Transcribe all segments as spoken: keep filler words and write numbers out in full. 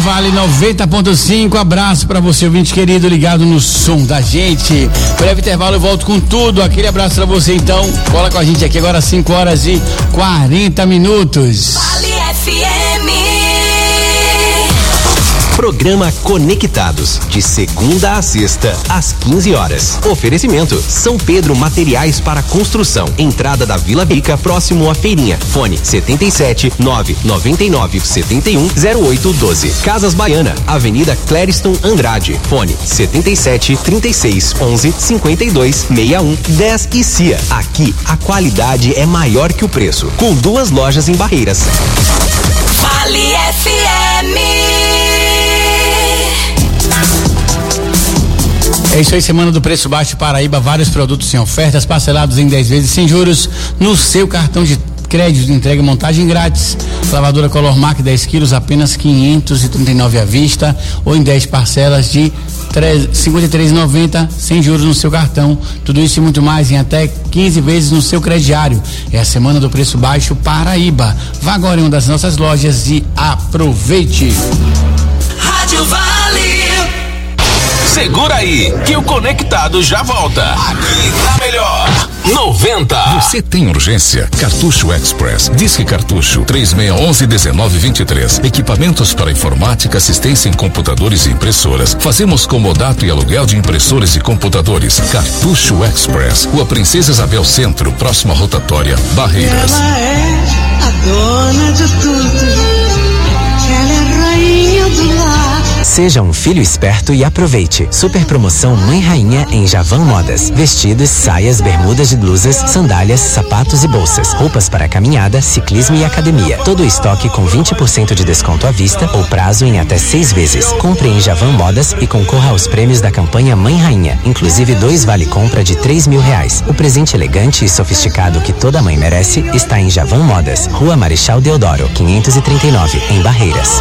Vale noventa ponto cinco, abraço pra você, ouvinte querido, ligado no som da gente. Breve intervalo, eu volto com tudo, aquele abraço pra você então, cola com a gente aqui agora, cinco horas e quarenta minutos. Vale F M. Programa Conectados, de segunda a sexta, às quinze horas. Oferecimento: São Pedro Materiais para Construção. Entrada da Vila Rica, próximo à feirinha. Fone: setenta e sete, nove noventa e nove, setenta e um, zero oito doze. Casas Baiana, Avenida Clériston Andrade. Fone: setenta e sete, trinta e seis, onze, cinquenta e dois, sessenta e um, dez e C I A. Aqui, a qualidade é maior que o preço. Com duas lojas em Barreiras. Vale F M. É isso aí, semana do Preço Baixo Paraíba, vários produtos em ofertas, parcelados em dez vezes sem juros, no seu cartão de crédito, entrega e montagem grátis. Lavadora Color Mac dez quilos, apenas quinhentos e trinta e nove à vista, ou em dez parcelas de cinquenta e três reais e noventa centavos, sem juros no seu cartão. Tudo isso e muito mais em até quinze vezes no seu crediário. É a semana do Preço Baixo Paraíba. Vá agora em uma das nossas lojas e aproveite. Rádio Vale. Segura aí, que o Conectado já volta. Aqui tá melhor. noventa. Você tem urgência? Cartucho Express. Disque Cartucho três seis um um, um nove dois três. Equipamentos para informática, assistência em computadores e impressoras. Fazemos comodato e aluguel de impressoras e computadores. Cartucho Express. Rua Princesa Isabel Centro, próxima rotatória, Barreiras. Ela é a dona de tudo. Ela é rainha do lar. Seja um filho esperto e aproveite. Super promoção Mãe Rainha em Javan Modas. Vestidos, saias, bermudas e blusas, sandálias, sapatos e bolsas. Roupas para caminhada, ciclismo e academia. Todo o estoque com vinte por cento de desconto à vista ou prazo em até seis vezes. Compre em Javan Modas e concorra aos prêmios da campanha Mãe Rainha. Inclusive dois vale compra de três mil reais. O presente elegante e sofisticado que toda mãe merece está em Javan Modas. Rua Marechal Deodoro, quinhentos e trinta e nove, em Barreiras.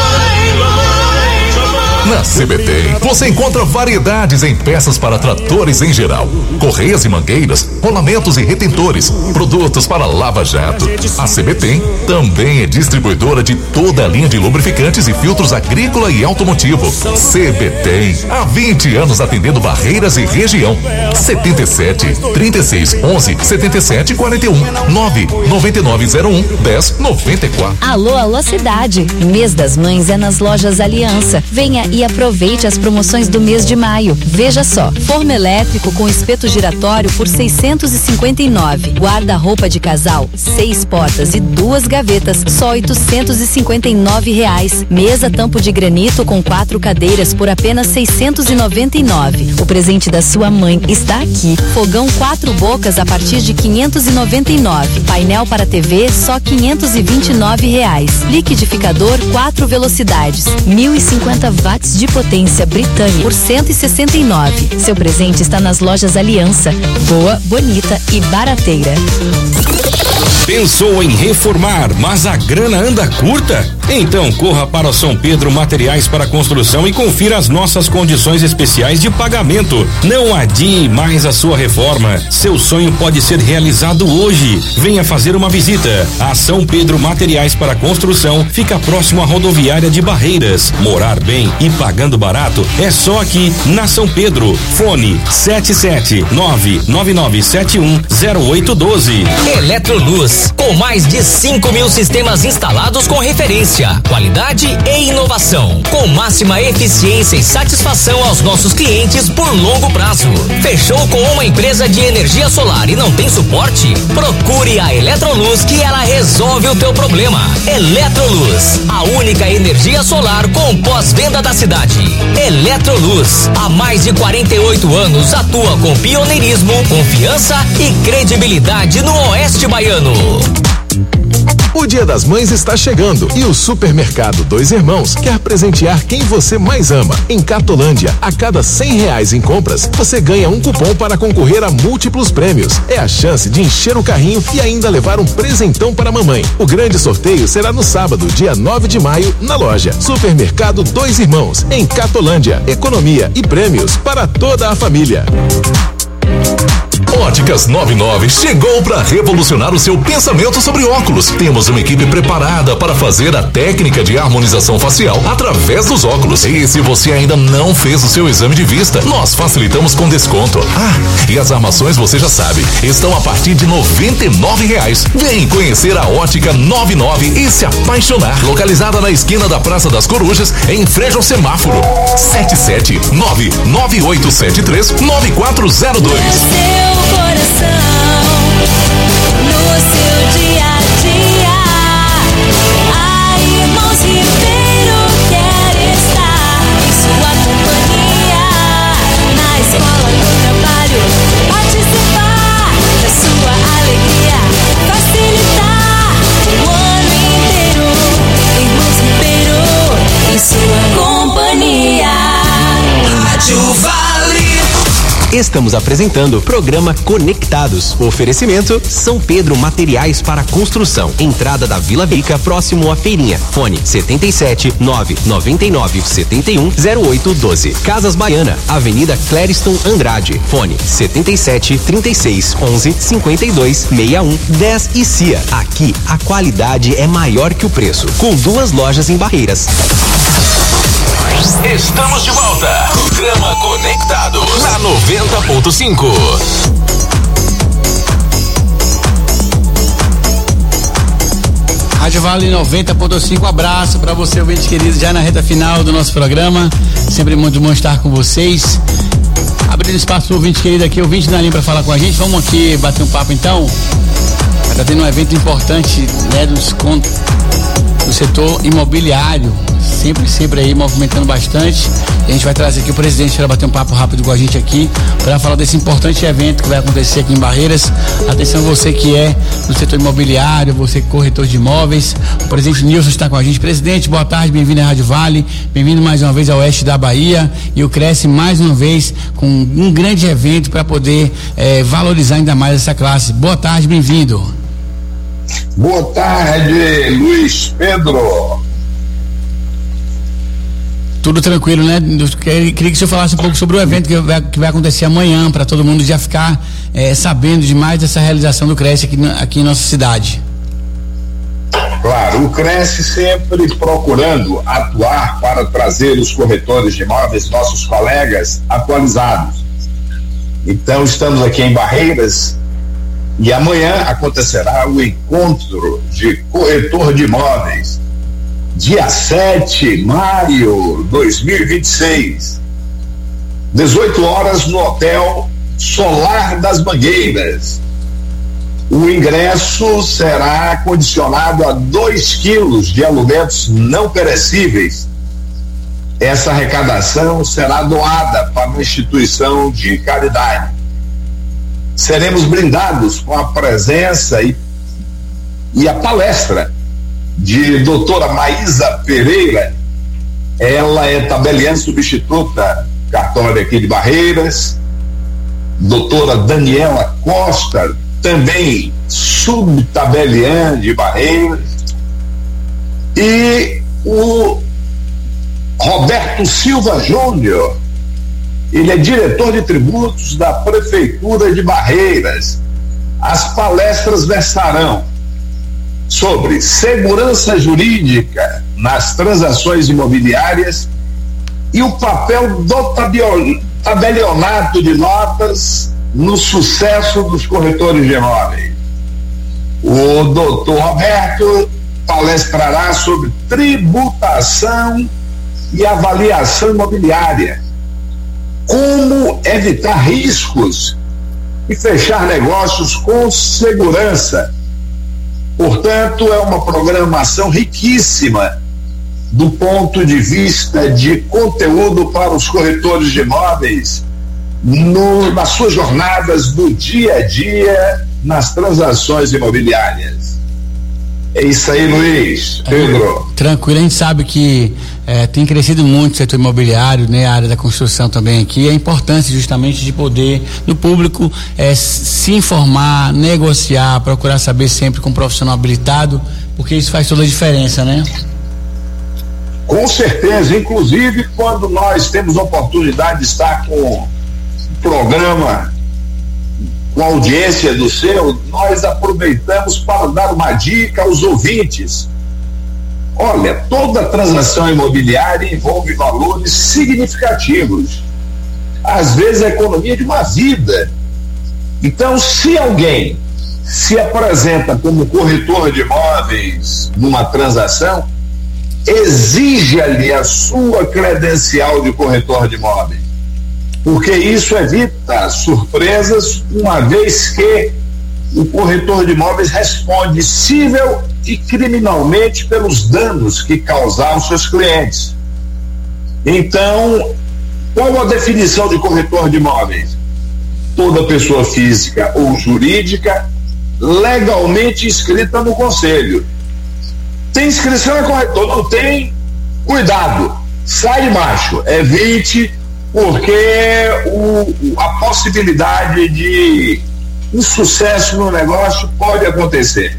Na C B T você encontra variedades em peças para tratores em geral, correias e mangueiras, rolamentos e retentores, produtos para lava-jato. A C B T também é distribuidora de toda a linha de lubrificantes e filtros agrícola e automotivo. C B T, há vinte anos atendendo Barreiras e região. setenta e sete, trinta e seis, onze, setenta e sete, quarenta e um, nove nove nove zero um, dez noventa e quatro. Alô, alô cidade. Mês das Mães é nas lojas Aliança. Venha e aproveite as promoções do mês de maio. Veja só, forno elétrico com espeto giratório por seiscentos e cinquenta e nove. Guarda-roupa de casal, seis portas e duas gavetas, só oitocentos e cinquenta e nove reais. Mesa tampo de granito com quatro cadeiras por apenas seiscentos e noventa e nove. O presente da sua mãe está aqui. Fogão quatro bocas a partir de quinhentos e noventa e nove. Painel para T V só quinhentos e vinte e nove reais. Liquidificador quatro velocidades, mil e cinquenta watts de potência Britânia por cento e sessenta e nove. Seu presente está nas lojas Aliança. Boa, bonita e barateira. Pensou em reformar, mas a grana anda curta? Então corra para o São Pedro Materiais para Construção e confira as nossas condições especiais de pagamento. Não adie mais a sua reforma. Seu sonho pode ser realizado hoje. Venha fazer uma visita. A São Pedro Materiais para Construção fica próximo à rodoviária de Barreiras. Morar bem e pagando barato é só aqui na São Pedro. Fone sete sete nove nove nove sete um zero oito um dois. Eletroluz, com mais de cinco mil sistemas instalados com referência, qualidade e inovação, com máxima eficiência e satisfação aos nossos clientes por longo prazo. Fechou com uma empresa de energia solar e não tem suporte? Procure a Eletroluz que ela resolve o teu problema. Eletroluz, a única energia solar com pós-venda da cidade. Eletroluz, há mais de quarenta e oito anos atua com pioneirismo, confiança e credibilidade no Oeste Baiano. O Dia das Mães está chegando e o Supermercado Dois Irmãos quer presentear quem você mais ama. Em Catolândia, a cada cem reais em compras, você ganha um cupom para concorrer a múltiplos prêmios. É a chance de encher o carrinho e ainda levar um presentão para a mamãe. O grande sorteio será no sábado, dia nove de maio, na loja Supermercado Dois Irmãos, em Catolândia. Economia e prêmios para toda a família. Óticas noventa e nove chegou para revolucionar o seu pensamento sobre óculos. Temos uma equipe preparada para fazer a técnica de harmonização facial através dos óculos. E se você ainda não fez o seu exame de vista, nós facilitamos com desconto. Ah, e as armações você já sabe, estão a partir de noventa e nove reais. Vem conhecer a Ótica noventa e nove e se apaixonar. Localizada na esquina da Praça das Corujas, em frente ao semáforo. sete sete nove nove oito sete três nove quatro zero dois. Seu coração, no seu dia a dia, a Irmãos Ribeiro quer estar em sua companhia, na escola, no trabalho, participar da sua alegria, facilitar o ano inteiro. Irmãos Ribeiro em sua companhia. Rádio Vale. Estamos apresentando o programa Conectados. Oferecimento São Pedro Materiais para Construção. Entrada da Vila Rica, próximo à feirinha. Fone setenta e sete nove nove nove sete um zero oito um dois. Casas Baiana, Avenida Clériston Andrade. Fone setenta e sete trinta e seis onze cinquenta e dois sessenta e um dez e C I A. Aqui a qualidade é maior que o preço. Com duas lojas em Barreiras. Estamos de volta. Programa Conectados na noventa ponto cinco. Rádio Vale noventa ponto cinco, abraço para você, ouvinte querido, já na reta final do nosso programa. Sempre muito bom estar com vocês. Abrindo espaço para o ouvinte querido aqui, ouvinte na linha para falar com a gente. Vamos aqui bater um papo então. Está tendo um evento importante, né, dos contos do setor imobiliário, sempre, sempre aí movimentando bastante. E a gente vai trazer aqui o presidente para bater um papo rápido com a gente aqui, para falar desse importante evento que vai acontecer aqui em Barreiras. Atenção, você que é do setor imobiliário, você que é corretor de imóveis. O presidente Nilson está com a gente. Presidente, boa tarde, bem-vindo à Rádio Vale, bem-vindo mais uma vez ao Oeste da Bahia, e o Cresce mais uma vez com um grande evento para poder eh, valorizar ainda mais essa classe. Boa tarde, bem-vindo. Boa tarde, Luiz Pedro. Tudo tranquilo, né? Queria que o senhor falasse um pouco sobre o evento que vai, que vai acontecer amanhã, para todo mundo já ficar é, sabendo demais dessa realização do Cresce aqui, aqui em nossa cidade. Claro, o Cresce sempre procurando atuar para trazer os corretores de imóveis, nossos colegas, atualizados. Então, estamos aqui em Barreiras e amanhã acontecerá o encontro de corretor de imóveis, dia sete de maio de dois mil e vinte e seis, dezoito horas no Hotel Solar das Mangueiras. O ingresso será condicionado a dois quilos de alimentos não perecíveis. Essa arrecadação será doada para uma instituição de caridade. Seremos brindados com a presença e, e a palestra de doutora Maísa Pereira. Ela é tabeliã substituta cartória aqui de Barreiras. Doutora Daniela Costa, também subtabeliã de Barreiras. E o Roberto Silva Júnior, ele é diretor de tributos da Prefeitura de Barreiras. As palestras versarão sobre segurança jurídica nas transações imobiliárias e o papel do tabelionato de notas no sucesso dos corretores de imóveis. O doutor Roberto palestrará sobre tributação e avaliação imobiliária, como evitar riscos e fechar negócios com segurança. Portanto, é uma programação riquíssima do ponto de vista de conteúdo para os corretores de imóveis no, nas suas jornadas do dia a dia nas transações imobiliárias. É isso aí, Luiz, Pedro. É, tranquilo, a gente sabe que é, tem crescido muito o setor imobiliário, né? A área da construção também aqui. A importância justamente de poder, do público, é, se informar, negociar, procurar saber sempre com um profissional habilitado, porque isso faz toda a diferença, né? Com certeza, inclusive quando nós temos a oportunidade de estar com o programa com a audiência do seu, nós aproveitamos para dar uma dica aos ouvintes. Olha, toda transação imobiliária envolve valores significativos. Às vezes a economia de uma vida. Então, se alguém se apresenta como corretor de imóveis numa transação, exija-lhe a sua credencial de corretor de imóveis, porque isso evita surpresas, uma vez que o corretor de imóveis responde civil e criminalmente pelos danos que causar aos seus clientes. Então, qual a definição de corretor de imóveis? Toda pessoa física ou jurídica legalmente inscrita no conselho. Tem inscrição, é corretor. Não tem, cuidado, sai de baixo, evite, porque o, a possibilidade de insucesso no negócio pode acontecer.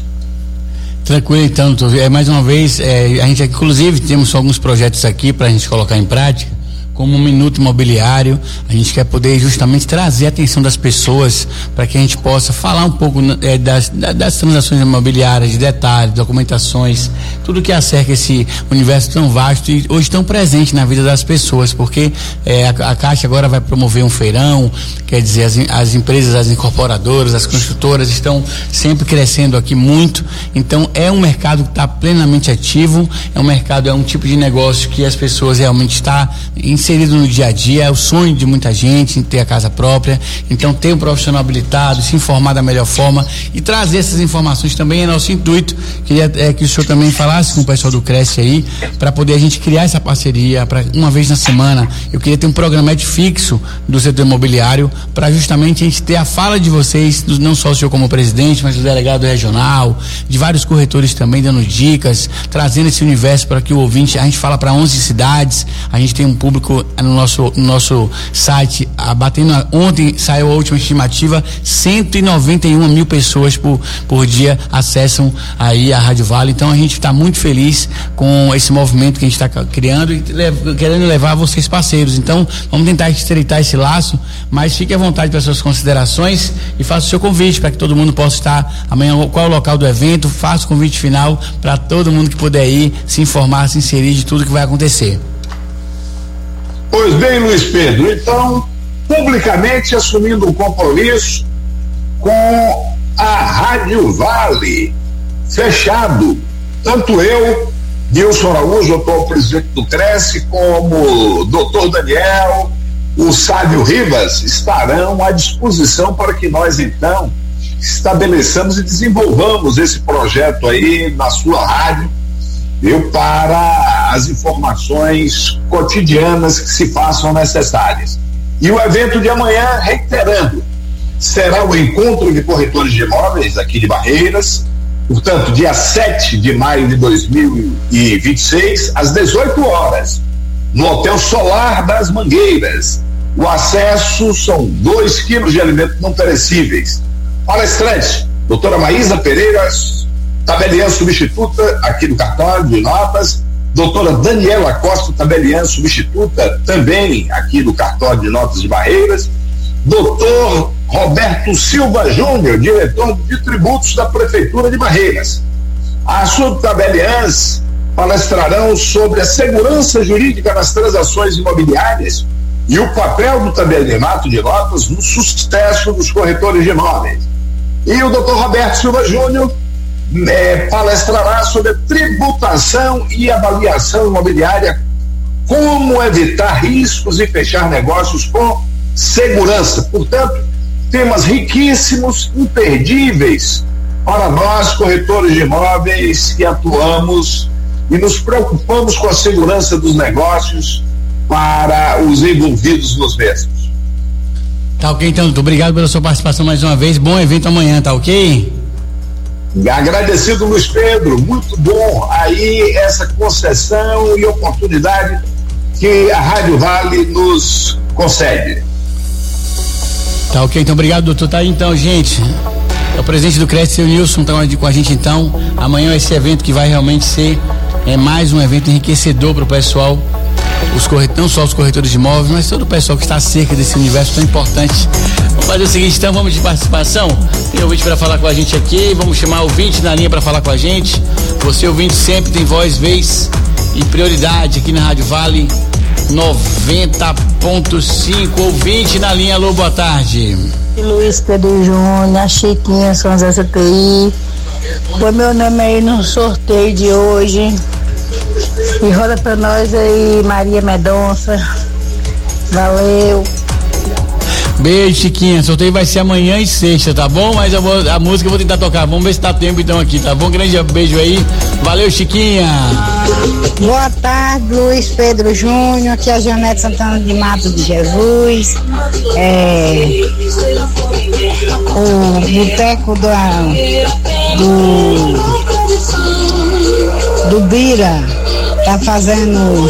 Tranquilo, então, é, mais uma vez, é, a gente inclusive temos alguns projetos aqui para a gente colocar em prática, como um Minuto Imobiliário. A gente quer poder justamente trazer a atenção das pessoas para que a gente possa falar um pouco é, das, das transações imobiliárias, de detalhes, documentações, tudo que acerca esse universo tão vasto e hoje tão presente na vida das pessoas, porque é, a, a Caixa agora vai promover um feirão, quer dizer, as, as empresas, as incorporadoras, as construtoras estão sempre crescendo aqui muito, então é um mercado que está plenamente ativo, é um mercado, é um tipo de negócio que as pessoas realmente estão em inserido no dia a dia, é o sonho de muita gente em ter a casa própria. Então, ter um profissional habilitado, se informar da melhor forma e trazer essas informações também é nosso intuito. Queria é, que o senhor também falasse com o pessoal do Cresce aí, para poder a gente criar essa parceria, para uma vez na semana. Eu queria ter um programete fixo do setor imobiliário, para justamente a gente ter a fala de vocês, não só o senhor como presidente, mas o delegado regional, de vários corretores também dando dicas, trazendo esse universo para que o ouvinte, a gente fala para onze cidades, a gente tem um público no nosso, no nosso site, a, batendo a, ontem saiu a última estimativa, cento e noventa e uma mil pessoas por, por dia acessam aí a Rádio Vale. Então a gente está muito feliz com esse movimento que a gente está criando e lev- querendo levar vocês parceiros. Então vamos tentar estreitar esse laço, mas fique à vontade para suas considerações e faça o seu convite para que todo mundo possa estar amanhã. Qual é o local do evento? Faça o convite final para todo mundo que puder ir, se informar, se inserir de tudo que vai acontecer. Pois bem, Luiz Pedro, então, publicamente assumindo um compromisso com a Rádio Vale, fechado, tanto eu, Nilson Araújo, doutor presidente do Cresce, como o doutor Daniel, o Sábio Rivas, estarão à disposição para que nós, então, estabeleçamos e desenvolvamos esse projeto aí na sua rádio, eu para as informações cotidianas que se façam necessárias. E o evento de amanhã, reiterando, será o encontro de corretores de imóveis aqui de Barreiras, portanto, dia sete de maio de dois mil e vinte e seis, às dezoito horas, no Hotel Solar das Mangueiras. O acesso são dois quilos de alimentos não perecíveis. Palestrante, doutora Maísa Pereira, tabeliã substituta aqui do cartório de notas, doutora Daniela Costa, tabeliã substituta também aqui do cartório de notas de Barreiras, doutor Roberto Silva Júnior, diretor de tributos da Prefeitura de Barreiras. As subtabeliãs palestrarão sobre a segurança jurídica nas transações imobiliárias e o papel do tabelionato de notas no sucesso dos corretores de imóveis. E o doutor Roberto Silva Júnior É, palestrará sobre a tributação e avaliação imobiliária, como evitar riscos e fechar negócios com segurança. Portanto, temas riquíssimos, imperdíveis para nós, corretores de imóveis que atuamos e nos preocupamos com a segurança dos negócios para os envolvidos nos mesmos. Tá ok, então, muito obrigado pela sua participação mais uma vez. Bom evento amanhã, tá ok? Agradecido, Luiz Pedro, muito bom aí essa concessão e oportunidade que a Rádio Vale nos concede. Tá ok, então obrigado, doutor. Tá aí então, gente, é o presidente do Cresce, o Nilson, tá com a gente então. Amanhã esse evento que vai realmente ser é mais um evento enriquecedor para o pessoal os corretores, não só os corretores de imóveis, mas todo o pessoal que está cerca desse universo tão importante. Vamos fazer o seguinte, então, vamos de participação. Tem ouvinte para falar com a gente aqui, vamos chamar o ouvinte na linha para falar com a gente. Você, ouvinte, sempre tem voz, vez e prioridade aqui na Rádio Vale noventa ponto cinco. Ouvinte na linha, alô, boa tarde. Luiz Pedro Júnior, Chiquinha, São José C T I. Foi meu nome aí no sorteio de hoje. E roda pra nós aí, Maria Medonça. Valeu. Beijo, Chiquinha. Sorteio vai ser amanhã e sexta, tá bom? Mas eu vou, a música eu vou tentar tocar. Vamos ver se dá tempo então aqui, tá bom? Grande beijo aí. Valeu, Chiquinha. Boa tarde, Luiz Pedro Júnior. Aqui é a Janete Santana de Mato de Jesus. É, o boteco da, do, do Bira tá fazendo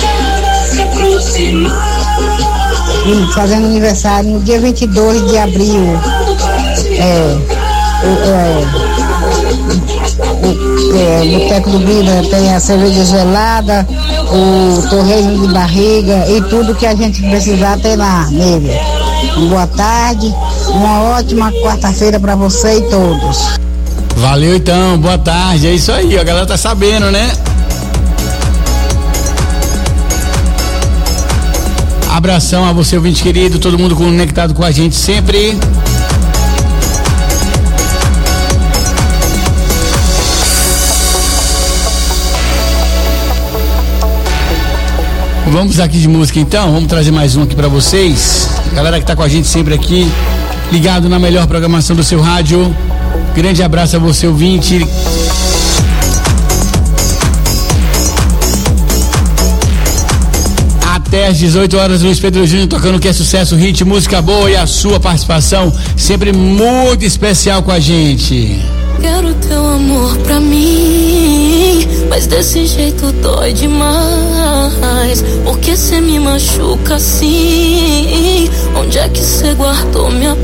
fazendo aniversário no dia vinte e dois de abril. É, é, o, é, o boteco do Bira tem a cerveja gelada, o torresmo de barriga e tudo que a gente precisar tem lá nele. Boa tarde, uma ótima quarta-feira para você e todos. Valeu então, boa tarde, é isso aí, a galera tá sabendo, né? Abração a você, ouvinte querido, todo mundo conectado com a gente sempre. Vamos aqui de música então, vamos trazer mais um aqui pra vocês. Galera que tá com a gente sempre aqui, ligado na melhor programação do seu rádio. Grande abraço a você, ouvinte. Até às dezoito horas, Luiz Pedro Júnior tocando que é sucesso, hit, música boa e a sua participação sempre muito especial com a gente. Quero teu amor pra mim, mas desse jeito dói demais. Porque cê me machuca assim? Onde é que cê guardou minha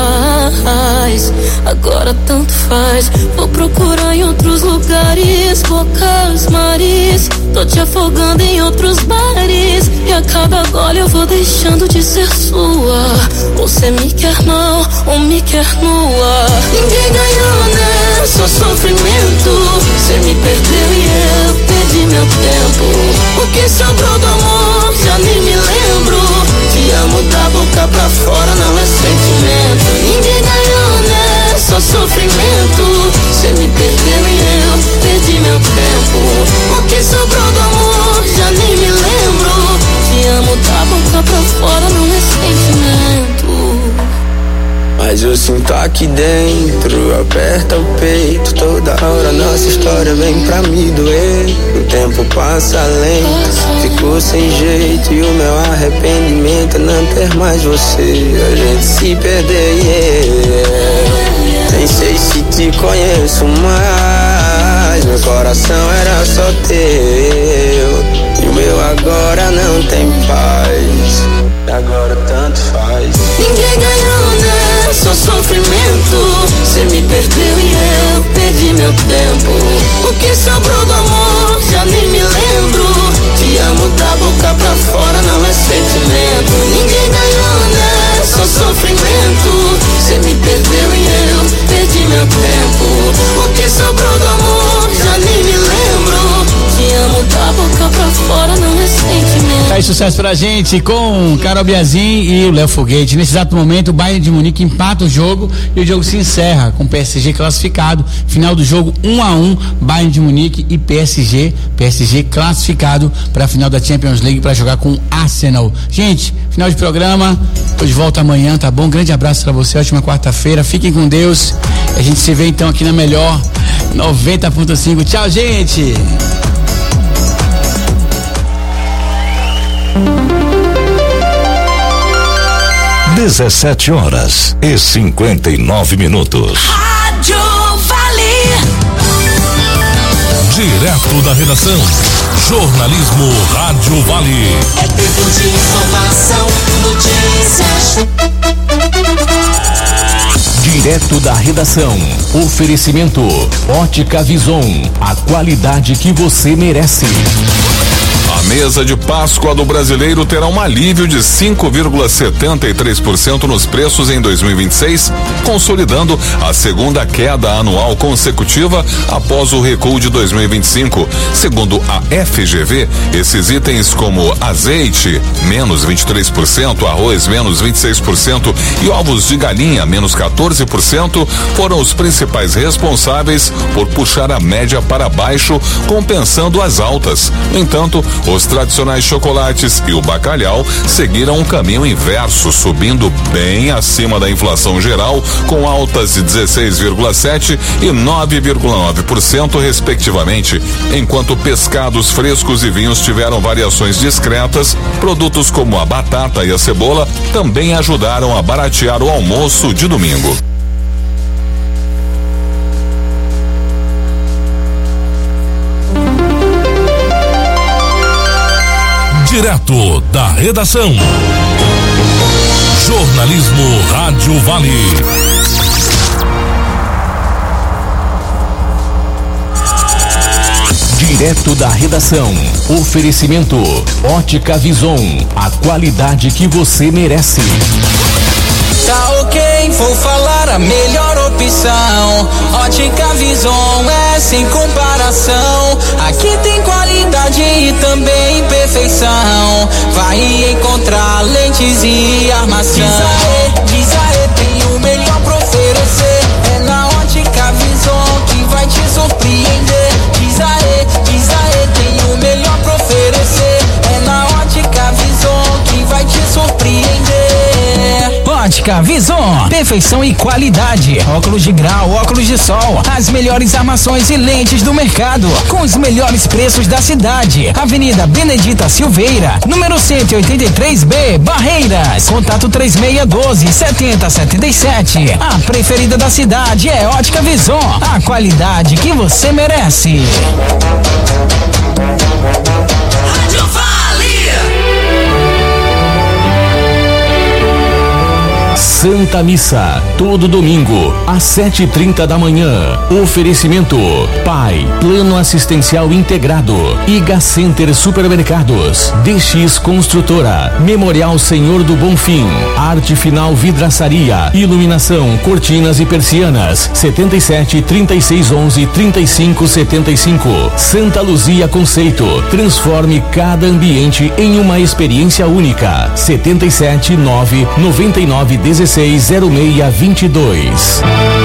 paz? Agora tanto faz, vou procurar em outros lugares, bocas, mares. Tô te afogando em outros bares, e a cada gole eu vou deixando de ser sua. Você me quer mal ou me quer nua? Ninguém ganhou, né? Só sofrimento. Cê me perdeu e eu perdi meu tempo. O que sobrou do amor já nem me lembro. Te amo da boca pra fora, não é sentimento. Ninguém ganhou, né? Só sofrimento. Cê me perdeu e eu perdi meu tempo. O que sobrou do amor já nem me lembro. Te amo da boca pra fora, não é sentimento. Mas eu sinto aqui dentro, aperta o peito. Toda hora nossa história vem pra me doer. O tempo passa lento, ficou sem jeito. E o meu arrependimento é não ter mais você. A gente se perder, yeah. Nem sei se te conheço mais. Meu coração era só teu, e o meu agora não tem paz. Agora tanto faz. Ninguém ganhou, né? Só sofrimento. Cê me perdeu e eu perdi meu tempo. O que sobrou do amor já nem me lembro. Te amo da boca pra fora, não é sentimento. Ninguém ganhou, né? Só sofrimento. Cê me perdeu e eu perdi meu tempo. O que sobrou do amor já nem me lembro. Te amo da boca pra fora, não é sentimento. Faz sucesso pra gente com Carol Biazin e o Léo Foguete. Nesse exato momento, o Bayern de Munique empata o jogo e o jogo se encerra com o P S G classificado. Final do jogo um a um, Bayern de Munique e P S G. P S G classificado para a final da Champions League para jogar com o Arsenal. Gente, final de programa. Tô de volta amanhã, tá bom? Grande abraço pra você, ótima quarta-feira. Fiquem com Deus. A gente se vê então aqui na melhor noventa ponto cinco. Tchau, gente. dezessete horas e cinquenta e nove minutos. Rádio Vale. Direto da redação. Jornalismo Rádio Vale. É tempo de informação, notícias. Direto da redação. Oferecimento Ótica Vison, a qualidade que você merece. A mesa de Páscoa do brasileiro terá um alívio de cinco vírgula setenta e três por cento nos preços em dois mil e vinte e seis, consolidando a segunda queda anual consecutiva após o recuo de dois mil e vinte e cinco. Segundo a F G V, esses itens como azeite, menos vinte e três por cento, arroz, menos vinte e seis por cento e ovos de galinha, menos quatorze por cento, foram os principais responsáveis por puxar a média para baixo, compensando as altas. No entanto, os tradicionais chocolates e o bacalhau seguiram um caminho inverso, subindo bem acima da inflação geral, com altas de dezesseis vírgula sete por cento e nove vírgula nove por cento, respectivamente, enquanto pescados frescos e vinhos tiveram variações discretas. Produtos como a batata e a cebola também ajudaram a baratear o almoço de domingo. Direto da redação. Jornalismo Rádio Vale. Direto da redação. Oferecimento Ótica Vison, a qualidade que você merece. Tá ok, vou falar a melhor opção. Ótica Vison é sem comparação. Aqui tem qualidade e também perfeição. Vai encontrar lentes e armação. Diz aê, diz aê, tem o melhor pra oferecer. É na Ótica Vison que vai te surpreender. Diz aê, diz aê, tem o melhor pra oferecer. É na Ótica Vison que vai te surpreender. Ótica Vison, perfeição e qualidade. Óculos de grau, óculos de sol, as melhores armações e lentes do mercado, com os melhores preços da cidade. Avenida Benedita Silveira, número cento e oitenta e três B, Barreiras. Contato três seis um dois, sete zero sete sete. A preferida da cidade é Ótica Vison, a qualidade que você merece. Rádio Vale. Santa Missa, todo domingo, às sete e trinta da manhã. Oferecimento Pai, Plano Assistencial Integrado, Iga Center Supermercados, D X Construtora, Memorial Senhor do Bonfim, Arte Final Vidraçaria, Iluminação, Cortinas e Persianas, setenta e sete, trinta e seis, onze, trinta e cinco, setenta e cinco. Santa Luzia Conceito, transforme cada ambiente em uma experiência única. setenta e sete, nove, noventa e nove, dezesseis, zero seis, vinte e dois.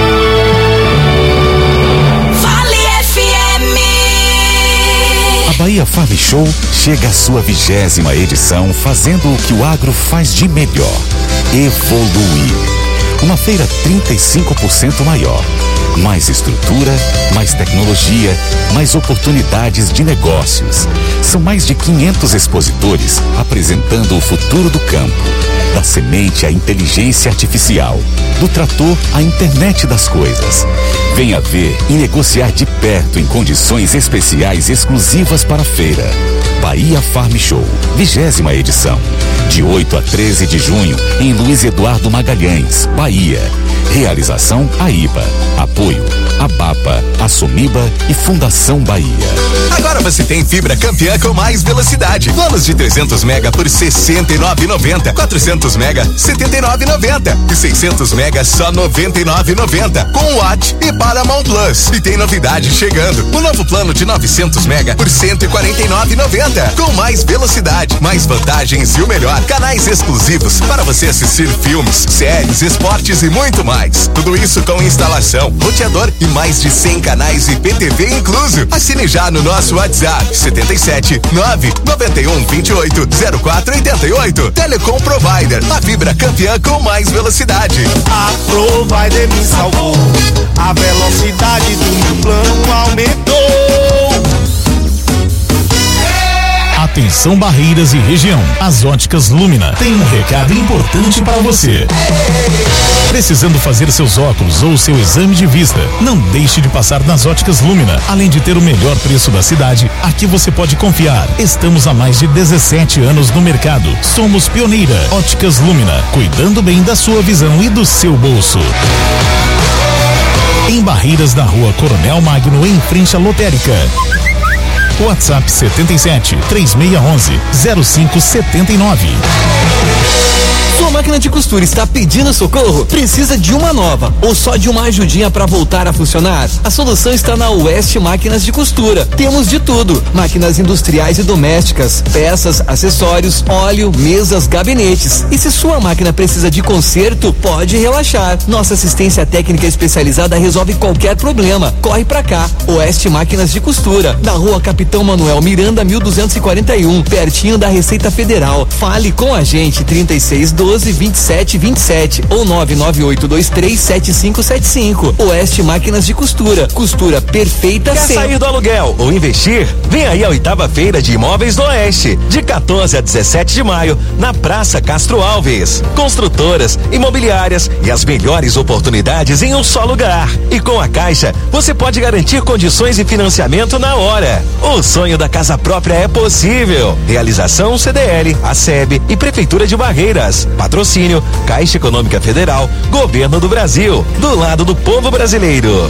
Vale F M. A Bahia Farm Show chega à sua vigésima edição, fazendo o que o agro faz de melhor: evoluir. Uma feira trinta e cinco por cento maior. Mais estrutura, mais tecnologia, mais oportunidades de negócios. São mais de quinhentos expositores apresentando o futuro do campo. Da semente à inteligência artificial, do trator à internet das coisas. Venha ver e negociar de perto em condições especiais exclusivas para a feira. Bahia Farm Show, vigésima edição. De oito a treze de junho, em Luiz Eduardo Magalhães, Bahia. Realização AIBA. Apoio ABAPA, Assomiba e Fundação Bahia. Agora você tem fibra campeã com mais velocidade. Planos de trezentos mega por sessenta e nove reais e noventa centavos. quatrocentos mega, setenta e nove reais e noventa centavos. E seiscentos mega, só noventa e nove reais e noventa centavos. Com Watt e Paramount Plus. E tem novidade chegando. O novo plano de novecentos mega por cento e quarenta e nove reais e noventa centavos. Com mais velocidade, mais vantagens e o melhor, canais exclusivos para você assistir filmes, séries, esportes e muito mais. Tudo isso com instalação, roteador e mais de cem canais e P T V incluso. Assine já no nosso WhatsApp setenta e sete, nove, noventa e um, vinte e oito, zero quatro oitenta e oito. Telecom Provider, a fibra campeã com mais velocidade. A Provider me salvou, a velocidade do meu plano aumentou. Atenção Barreiras e região, as Óticas Lumina tem um recado importante para você. Precisando fazer seus óculos ou seu exame de vista? Não deixe de passar nas Óticas Lumina. Além de ter o melhor preço da cidade, aqui você pode confiar. Estamos há mais de dezessete anos no mercado. Somos pioneira. Óticas Lumina, cuidando bem da sua visão e do seu bolso. Em Barreiras, na Rua Coronel Magno, em frente à lotérica. WhatsApp setenta e sete, três seis um um, zero cinco sete nove. Sua máquina de costura está pedindo socorro? Precisa de uma nova ou só de uma ajudinha para voltar a funcionar? A solução está na Oeste Máquinas de Costura. Temos de tudo: máquinas industriais e domésticas, peças, acessórios, óleo, mesas, gabinetes. E se sua máquina precisa de conserto, pode relaxar. Nossa assistência técnica especializada resolve qualquer problema. Corre pra cá. Oeste Máquinas de Costura, na Rua Capitão Manuel Miranda, mil duzentos e quarenta e um, pertinho da Receita Federal. Fale com a gente, trinta e seis doze, vinte e sete vinte e sete ou nove nove oito dois três sete cinco sete cinco. Oeste Máquinas de Costura. Costura perfeita. Quer sempre. sair do aluguel ou investir? Vem aí a oitava feira de imóveis do Oeste, de quatorze a dezessete de maio, na Praça Castro Alves. Construtoras, imobiliárias e as melhores oportunidades em um só lugar. E com a Caixa, você pode garantir condições de financiamento na hora. O sonho da casa própria é possível. Realização C D L, A S E B e Prefeitura de Barreiras. Patrocínio Caixa Econômica Federal, Governo do Brasil, do lado do povo brasileiro.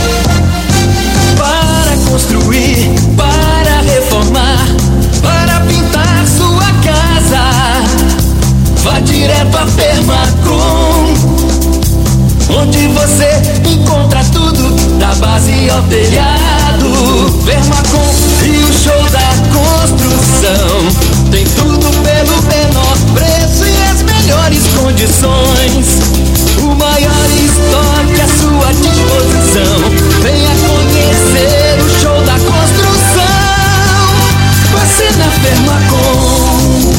Para construir, para reformar, para pintar sua casa, vá direto a Permacom, onde você encontra tudo, da base ao telhado. Permacom e o show da construção, tem tudo pelo menor preço e as melhores condições. O maior estoque à sua disposição. Venha conhecer o show da construção. Você na Permacom.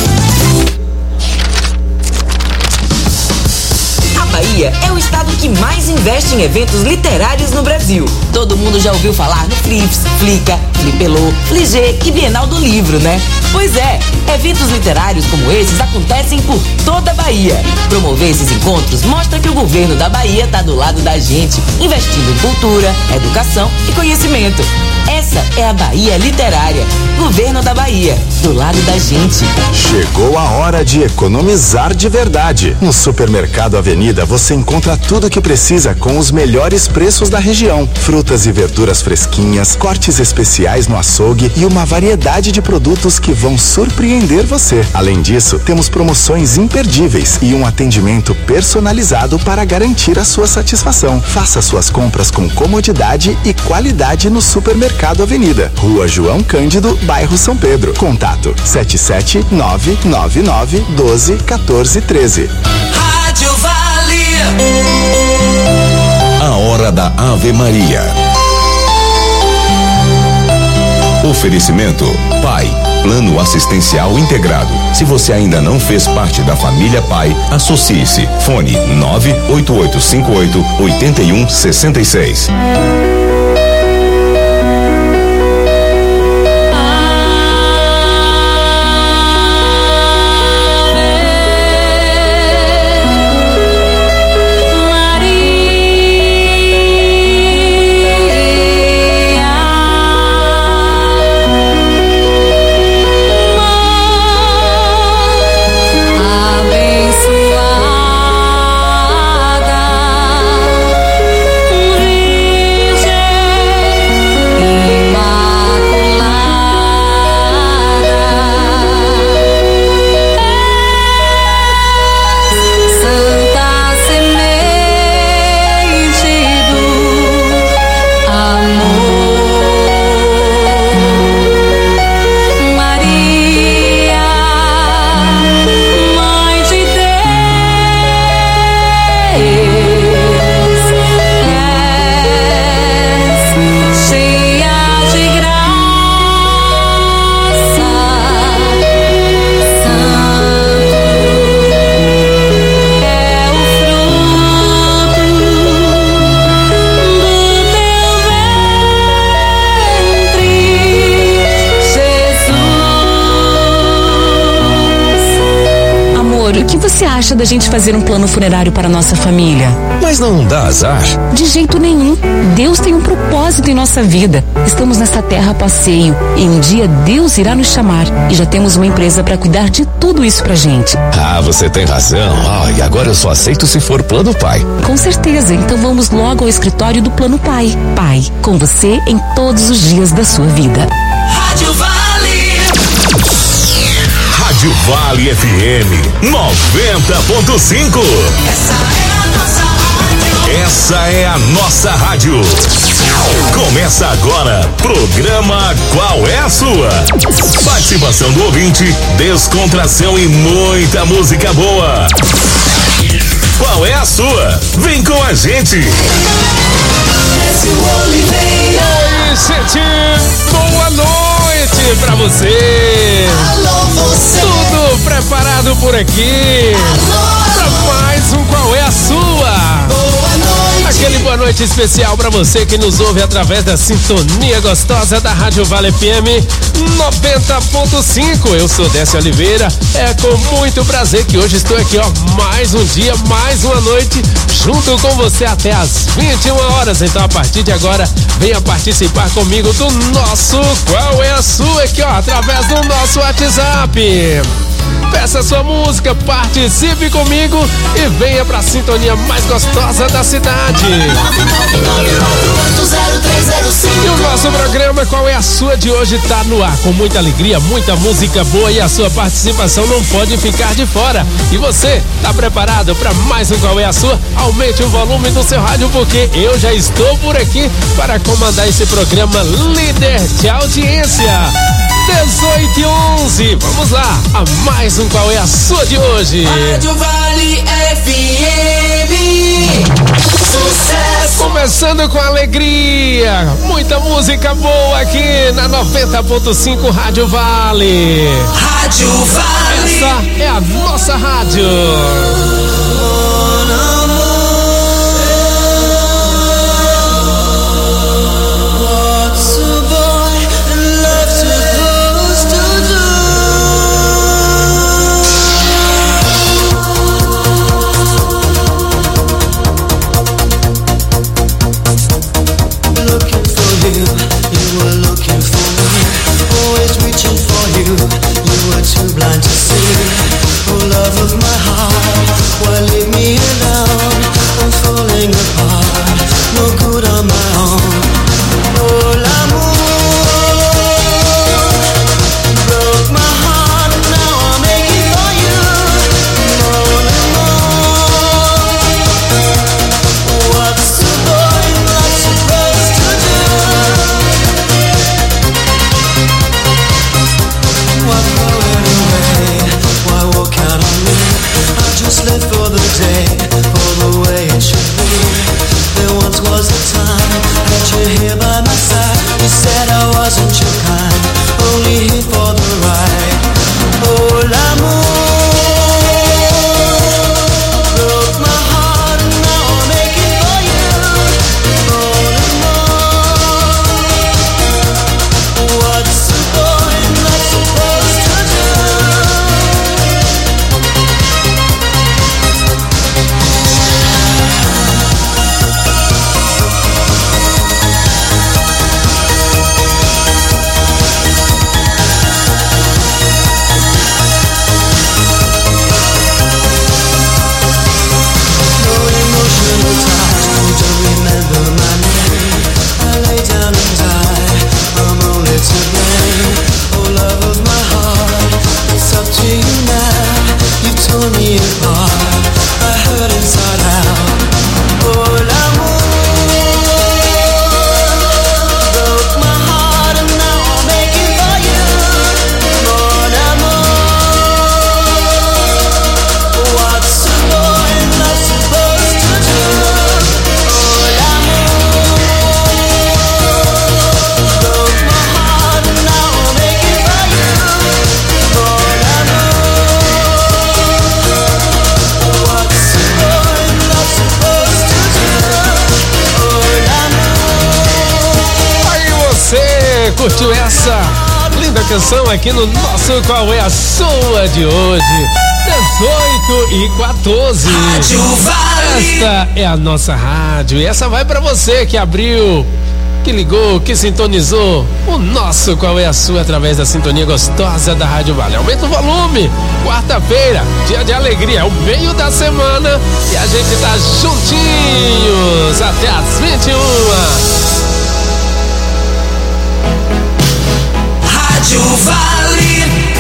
A Bahia é o estado que mais investe em eventos literários no Brasil. Todo mundo já ouviu falar no Flips, Flica, Flipelô, Ligê e Bienal do Livro, né? Pois é, eventos literários como esses acontecem por toda a Bahia. Promover esses encontros mostra que o governo da Bahia está do lado da gente, investindo em cultura, educação e conhecimento. Essa é a Bahia Literária. Governo da Bahia, do lado da gente. Chegou a hora de economizar de verdade. No Supermercado Avenida você encontra tudo o que precisa com os melhores preços da região. Frutas e verduras fresquinhas, cortes especiais no açougue e uma variedade de produtos que vão surpreender você. Além disso, temos promoções imperdíveis e um atendimento personalizado para garantir a sua satisfação. Faça suas compras com comodidade e qualidade no Supermercado Avenida, Rua João Cândido, bairro São Pedro. Contato sete sete nove nove nove um dois um quatro um três. Rádio Vale. A hora da Ave Maria. Oferecimento Pai, Plano Assistencial Integrado. Se você ainda não fez parte da família Pai, associe-se. Fone nove oito oito cinco oito oito um seis seis. você acha da gente fazer um plano funerário para nossa família? Mas não dá azar? De jeito nenhum. Deus tem um propósito em nossa vida. Estamos nessa terra a passeio e um dia Deus irá nos chamar. E já temos uma empresa para cuidar de tudo isso pra gente. Ah, você tem razão. Ah, e agora eu só aceito se for Plano Pai. Com certeza. Então vamos logo ao escritório do Plano Pai. Pai, com você em todos os dias da sua vida. Rádio Vale. Rádio Vale F M noventa ponto cinco. Essa é a nossa rádio. Essa é a nossa rádio. Começa agora, programa Qual é a Sua? Participação do ouvinte, descontração e muita música boa. Qual é a sua? Vem com a gente. Oi, gente, boa noite pra você. Alô, você. Tudo preparado por aqui? Alô, pra mais um Qual é a Sua? Boa noite. Aquele boa noite especial pra você que nos ouve através da sintonia gostosa da Rádio Vale F M noventa ponto cinco. Eu sou Décio Oliveira. É com muito prazer que hoje estou aqui, ó, mais um dia, mais uma noite, junto com você até às vinte e uma horas. Então, a partir de agora, venha participar comigo do nosso Qual é a Sua aqui, ó, através do nosso WhatsApp. Peça sua música, participe comigo e venha pra sintonia mais gostosa da cidade. E o nosso programa Qual é a Sua de hoje tá no ar com muita alegria, muita música boa e a sua participação não pode ficar de fora. E você, tá preparado para mais um Qual é a Sua? Aumente o volume do seu rádio porque eu já estou por aqui para comandar esse programa líder de audiência. dezoito e onze, vamos lá, a mais um Qual é a Sua de hoje. Rádio Vale F M, sucesso. Começando com alegria, muita música boa aqui na noventa ponto cinco Rádio Vale. Rádio Vale. Essa é a nossa rádio. Blind to see, oh love of my heart, why leave me alone? I'm falling apart, no good on my own. Oh l'amour broke my heart, and now I'm aching for you. More and more, what's a boy not supposed to do? What for anyway? Why walk out on me? I just live for the day, for the way it should be. There once was a time, had you here by my side. You said I wasn't your kind, only here for the ride. Oh l'amour broke my heart, and now I'm aching for you. More and more, what's a boy not supposed to do? No emotional touch, you don't remember my name. I lay down and die, I'm only to blame. Oh love of my heart, it's up to you now. You tore me apart, I hurt inside out. Oh l'amour broke my heart, and now I'm aching for you. Mon amour, what's a boy not supposed to do? Oh l'amour broke my heart, and now I'm aching for you. Mon amour, what's a boy not supposed to do? Oh l'amour. Aí você curtiu essa linda canção aqui no nosso Qual é a Sua de hoje? dezoito e quatorze. Rádio Vale. Esta é a nossa rádio e essa vai pra você que abriu, que ligou, que sintonizou o nosso Qual é a Sua através da sintonia gostosa da Rádio Vale. Aumenta o volume. Quarta-feira, dia de alegria, é o meio da semana e a gente tá juntinhos até as vinte e uma. Rádio Vale.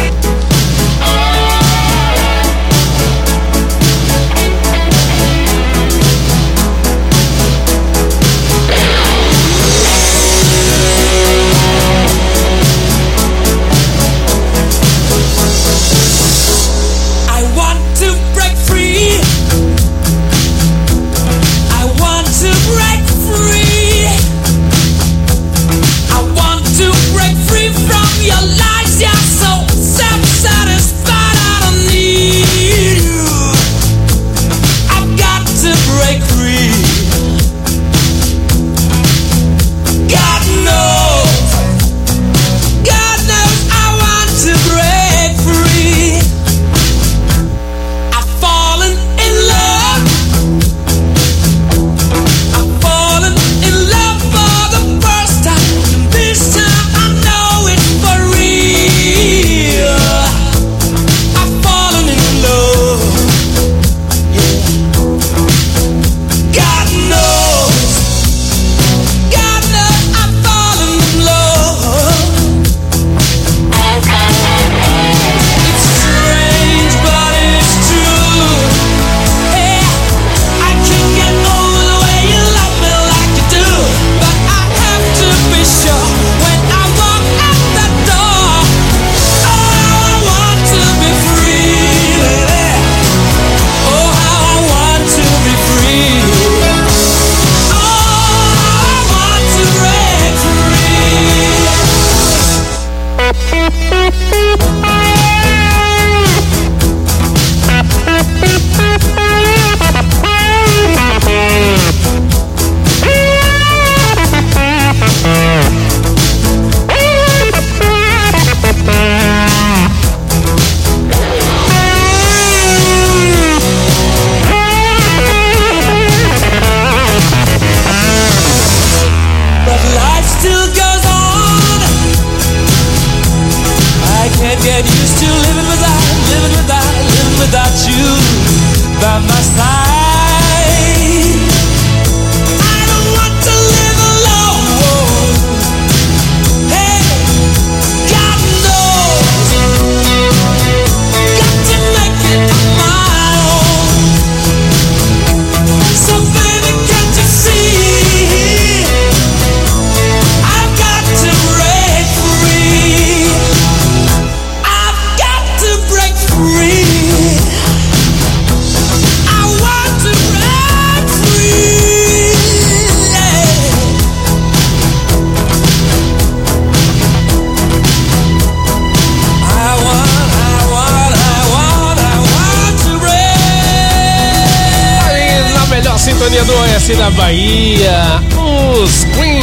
Do Oeste da Bahia, os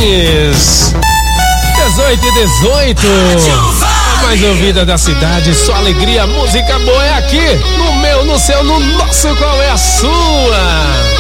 Queens. dezoito e dezoito. A mais ouvida da cidade, só alegria, música boa é aqui. No meu, no seu, no nosso, qual é a sua?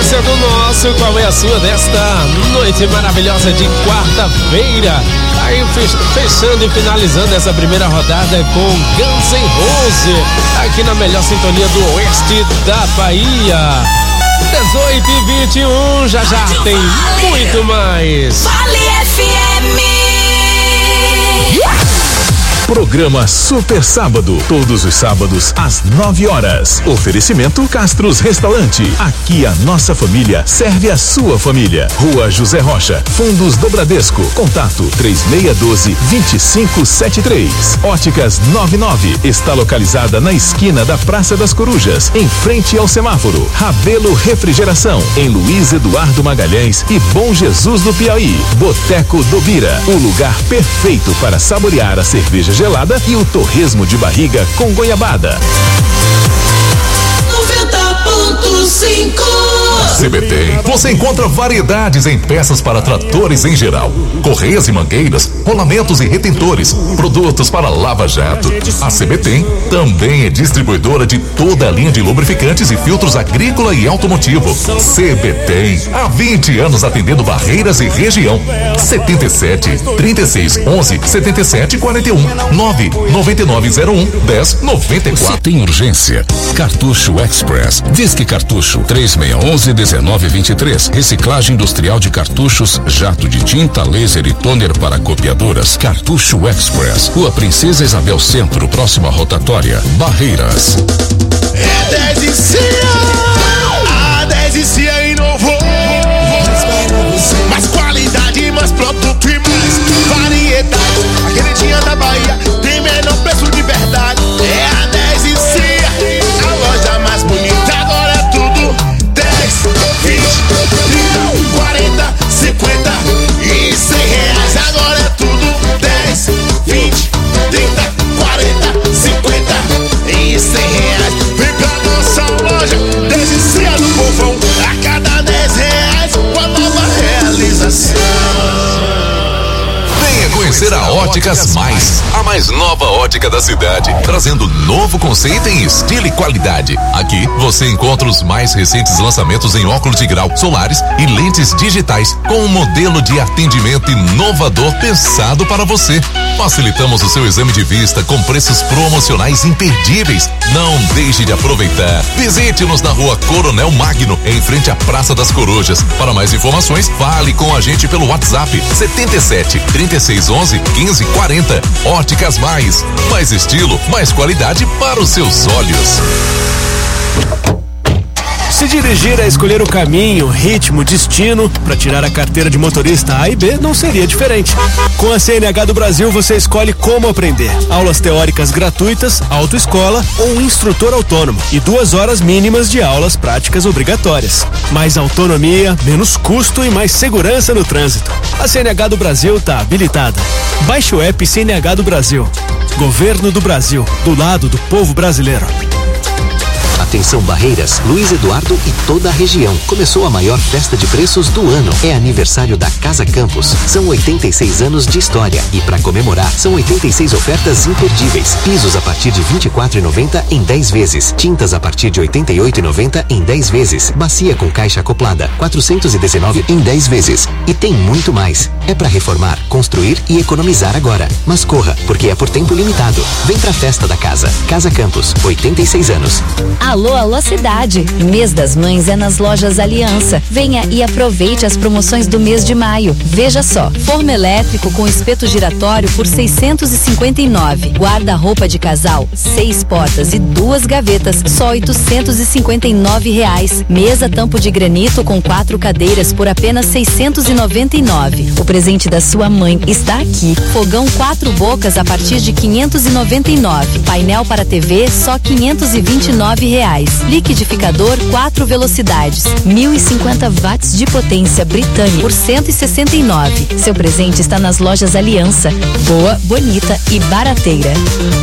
preferência do nosso. Qual é a sua desta noite maravilhosa de quarta-feira? Aí fechando e finalizando essa primeira rodada com Guns N' Roses, aqui na melhor sintonia do oeste da Bahia. dezoito e vinte e um, já já tem muito mais. Vale F M. Programa Super Sábado, todos os sábados às nove horas. Oferecimento Castros Restaurante. Aqui a nossa família serve a sua família. Rua José Rocha, Fundos do Bradesco. Contato três seis um dois, dois cinco sete três. Óticas noventa e nove está localizada na esquina da Praça das Corujas, em frente ao semáforo. Rabelo Refrigeração, em Luiz Eduardo Magalhães e Bom Jesus do Piauí. Boteco do Bira, o lugar perfeito para saborear a cerveja gelada e o torresmo de barriga com goiabada. noventa ponto cinco. C B T, você encontra variedades em peças para tratores em geral, correias e mangueiras, rolamentos e retentores, produtos para lava-jato. A C B T também é distribuidora de toda a linha de lubrificantes e filtros agrícola e automotivo. C B T, há vinte anos atendendo Barreiras e região. setenta e sete, trinta e seis, onze, setenta e sete, quarenta e um, nove nove nove zero um, dez noventa e quatro. Se tem urgência, Cartucho Express. Disque Cartucho três seis um um, dezenove vinte e três. Reciclagem industrial de cartuchos, jato de tinta, laser e toner para copiadoras. Cartucho Express. Rua Princesa Isabel Centro, próxima rotatória. Barreiras. É dez e Cia, a dez e Cia inovou. Mais qualidade, mais produto e mais variedade. A queridinha da Bahia tem menor preço de verdade. É a dez e Cia, a loja mais bonita. Agora é tudo dez, vinte, trinta, quarenta, cinquenta e cem reais. Agora é tudo dez, vinte, trinta, quarenta, cinquenta e cem reais. Vem pra nossa loja, dez e Cia do povão. A cada dez reais, uma nova realização. Venha conhecer a Óticas Mais, a mais nova ótica da cidade, trazendo novo conceito em estilo e qualidade. Aqui você encontra os mais recentes lançamentos em óculos de grau, solares e lentes digitais, com um modelo de atendimento inovador pensado para você. Facilitamos o seu exame de vista com preços promocionais imperdíveis. Não deixe de aproveitar. Visite-nos na Rua Coronel Magno, em frente à Praça das Corujas. Para mais informações, fale com a gente pelo WhatsApp setenta e sete, trinta e seis, onze, quinze, quarenta. Óticas Mais. Mais estilo, mais qualidade para os seus olhos. Se dirigir a escolher o caminho, ritmo, destino para tirar a carteira de motorista A e B não seria diferente. Com a C N H do Brasil você escolhe como aprender. Aulas teóricas gratuitas, autoescola ou um instrutor autônomo e duas horas mínimas de aulas práticas obrigatórias. Mais autonomia, menos custo e mais segurança no trânsito. A C N H do Brasil está habilitada. Baixe o app C N H do Brasil. Governo do Brasil, do lado do povo brasileiro. Atenção Barreiras, Luiz Eduardo e toda a região. Começou a maior festa de preços do ano. É aniversário da Casa Campos. São oitenta e seis anos de história e para comemorar são oitenta e seis ofertas imperdíveis. Pisos a partir de vinte e quatro reais e noventa centavos em dez vezes. Tintas a partir de oitenta e oito reais e noventa centavos em dez vezes. Bacia com caixa acoplada quatrocentos e dezenove reais em dez vezes. E tem muito mais. É para reformar, construir e economizar agora. Mas corra, porque é por tempo limitado. Vem pra festa da casa. Casa Campos, oitenta e seis anos. Alô, alô cidade! Mês das Mães é nas lojas Aliança. Venha e aproveite as promoções do mês de maio. Veja só, forno elétrico com espeto giratório por seiscentos e cinquenta e nove. Guarda-roupa de casal, seis portas e duas gavetas, só oitocentos e cinquenta e nove reais. Mesa tampo de granito com quatro cadeiras por apenas seiscentos e noventa e nove. O presente da sua mãe está aqui. Fogão quatro bocas a partir de quinhentos e noventa e nove. Painel para T V só quinhentos e vinte e nove reais. Liquidificador quatro velocidades, mil e cinquenta watts de potência Britânia por cento e sessenta e nove. Seu presente está nas lojas Aliança. Boa, bonita e barateira.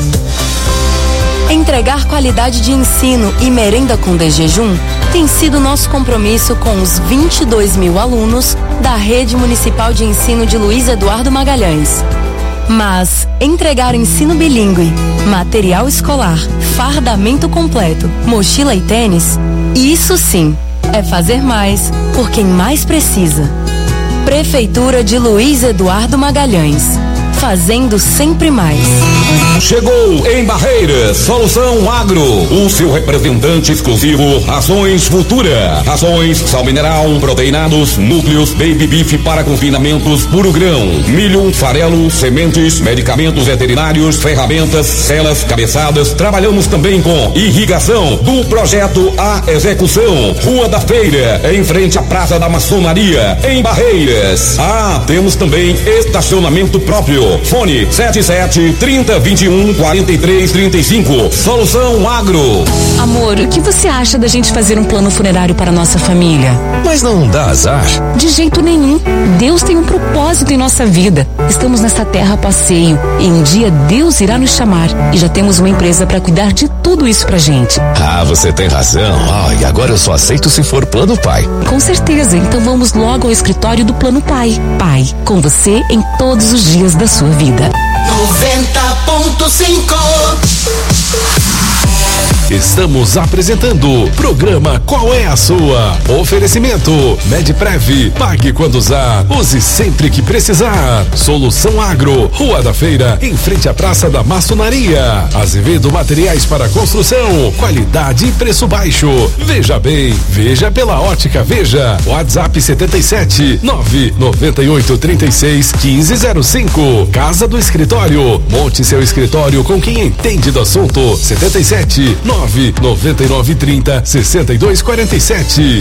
Entregar qualidade de ensino e merenda com de jejum tem sido nosso compromisso com os vinte e dois mil alunos da Rede Municipal de Ensino de Luiz Eduardo Magalhães. Mas entregar ensino bilíngue, material escolar, fardamento completo, mochila e tênis, isso sim, é fazer mais por quem mais precisa. Prefeitura de Luiz Eduardo Magalhães. Fazendo sempre mais. Chegou em Barreiras, Solução Agro, o seu representante exclusivo, Rações Futura. Rações, sal mineral, proteinados, núcleos, baby beef para confinamentos, puro grão, milho, farelo, sementes, medicamentos veterinários, ferramentas, celas, cabeçadas. Trabalhamos também com irrigação, do projeto à execução. Rua da Feira, em frente à Praça da Maçonaria, em Barreiras. Ah, temos também estacionamento próprio. Fone sete sete, trinta, vinte e um, quarenta e três, trinta e cinco. Solução Agro. Amor, o que você acha da gente fazer um plano funerário para nossa família? Mas não dá azar? De jeito nenhum. Deus tem um propósito em nossa vida. Estamos nessa terra a passeio e um dia Deus irá nos chamar. E já temos uma empresa para cuidar de tudo isso pra gente. Ah, você tem razão. Ah, e agora eu só aceito se for Plano Pai. Com certeza. Então vamos logo ao escritório do Plano Pai. Pai, com você em todos os dias da sua vida. noventa ponto cinco. Estamos apresentando o programa Qual é a Sua? Oferecimento Medprev, pague quando usar, use sempre que precisar. Solução Agro, Rua da Feira, em frente à Praça da Maçonaria. Azevedo Materiais para Construção, qualidade e preço baixo. Veja bem, veja pela Ótica Veja. WhatsApp setenta e sete, nove noventa e oito, trinta e seis, quinze zero cinco. Casa do Escritório, monte seu escritório com quem entende do assunto. setenta e sete, nove noventa e nove, trinta, sessenta e dois, quarenta e sete.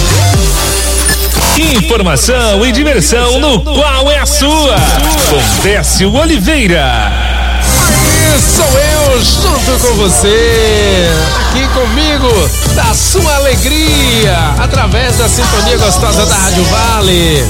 Informação e diversão no Qual é a Sua? Com Décio Oliveira. Aí sou eu junto com você, aqui comigo, da sua alegria, através da sintonia gostosa da Rádio Vale.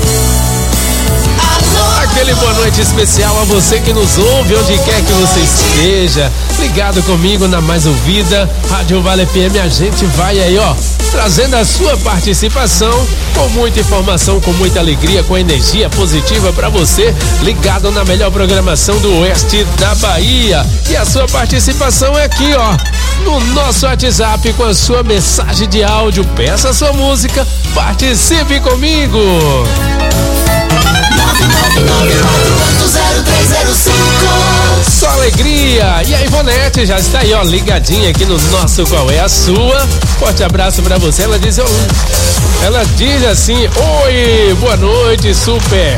Aquele boa noite especial a você que nos ouve, onde quer que você esteja, ligado comigo na mais ouvida Rádio Vale F M. A gente vai aí, ó, trazendo a sua participação com muita informação, com muita alegria, com energia positiva para você, ligado na melhor programação do oeste da Bahia. E a sua participação é aqui, ó, no nosso WhatsApp com a sua mensagem de áudio. Peça a sua música, participe comigo. Só alegria. E a Ivonete já está aí, ó, ligadinha aqui no nosso Qual é a Sua? Forte abraço pra você. Ela diz, ela diz assim: oi, boa noite, super.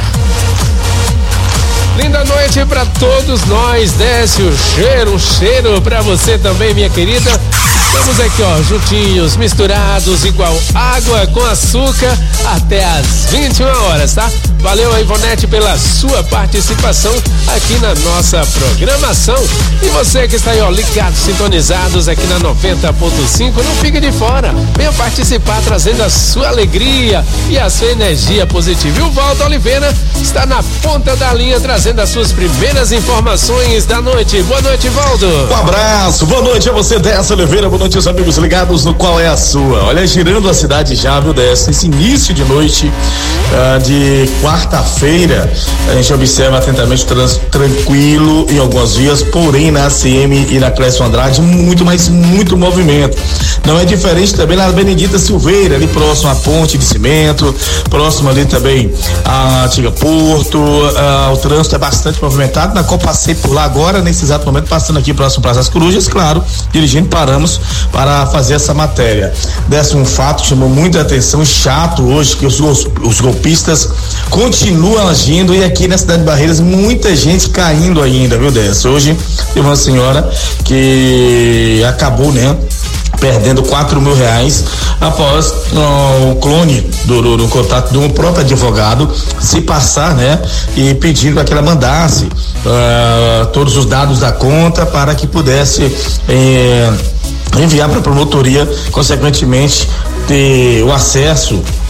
Linda noite pra todos nós. Desce o cheiro, um cheiro pra você também, minha querida. Estamos aqui, ó, juntinhos, misturados, igual água com açúcar, até às vinte e uma horas, tá? Valeu, Ivonete, pela sua participação aqui na nossa programação. E você que está aí, ó, ligados, sintonizados aqui na noventa ponto cinco, não fique de fora. Venha participar, trazendo a sua alegria e a sua energia positiva. E o Valdo Oliveira está na ponta da linha, trazendo as suas primeiras informações da noite. Boa noite, Valdo. Um abraço, boa noite a você, Décio Oliveira. Boa noite, os amigos ligados no Qual é a Sua? Olha, girando a cidade já, viu, Décio? Esse início de noite uh, de quarta-feira, a gente observa atentamente trânsito tranquilo em algumas vias, porém na A C M e na Clécio Andrade, muito, mas muito movimento. Não é diferente também na Benedita Silveira, ali próximo à Ponte de Cimento, próximo ali também à Antiga Porto. Uh, o trânsito é bastante movimentado, na qual passei por lá agora, nesse exato momento, passando aqui próximo Praça das Corujas, claro, dirigindo, paramos para fazer essa matéria. Desse um fato que chamou muita atenção, chato hoje, que os, os golpistas continuam agindo, e aqui na cidade de Barreiras muita gente caindo ainda, viu, Décio? Hoje tem uma senhora que acabou, né, perdendo quatro mil reais após uh, o clone do, do, do contato de um próprio advogado se passar, né, e pedindo para que ela mandasse uh, todos os dados da conta para que pudesse eh, enviar para a promotoria, consequentemente ter o acesso